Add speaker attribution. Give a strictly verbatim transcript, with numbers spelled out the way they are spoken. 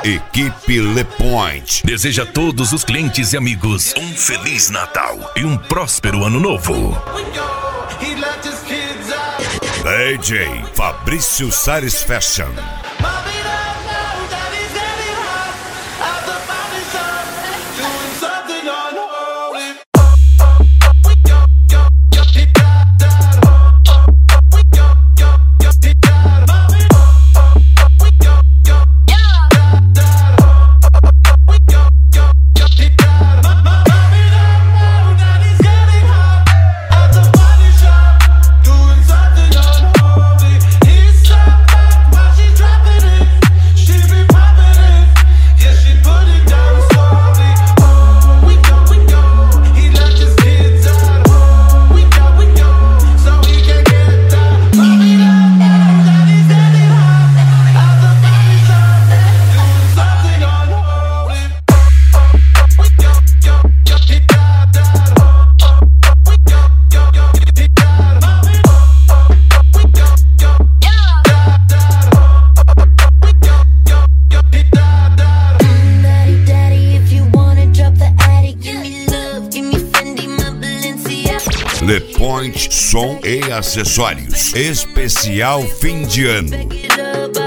Speaker 1: Equipe Le Point
Speaker 2: deseja a todos os clientes e amigos um Feliz Natal e um próspero Ano Novo.
Speaker 1: D J Fabrício Sares Fashion. Le Point Som e Acessórios. Especial fim de ano.